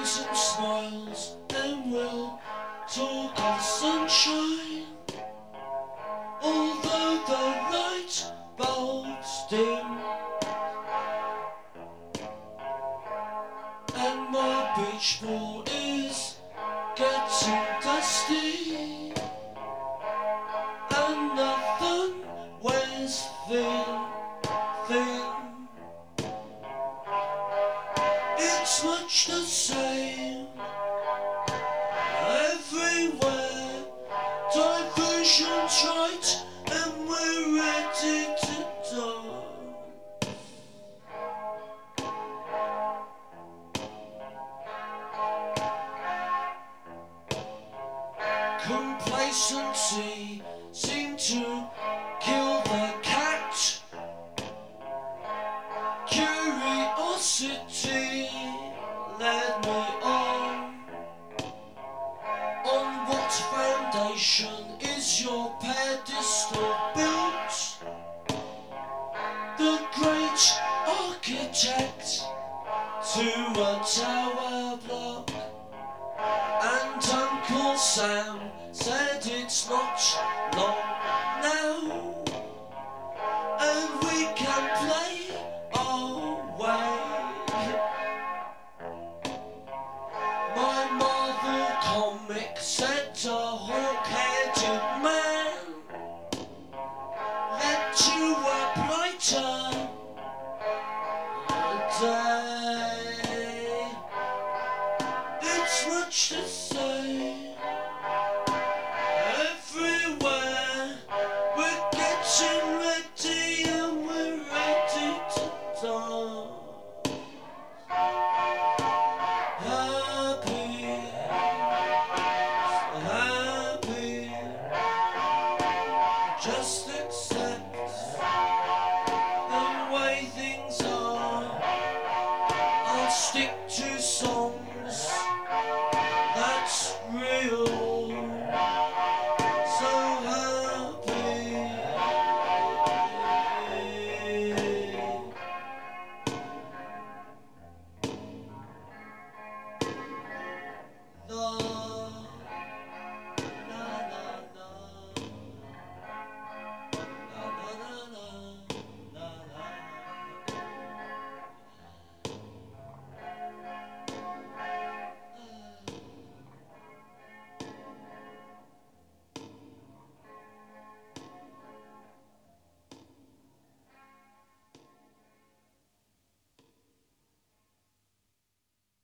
and smiles, and we'll talk of sunshine. Although the light bulbs dim, and my beach ball is getting dusty, and nothing wears thin. It's much the same everywhere. Diversion's right, and we're ready to die. Complacency seemed to kill the cat. Curiosity led me on. On what foundation is your pedestal built? The great architect to a tower block. And Uncle Sam said it's not long now, and we can play our way. My Marvel comic said a hawk-headed man led to a brighter day. It's much the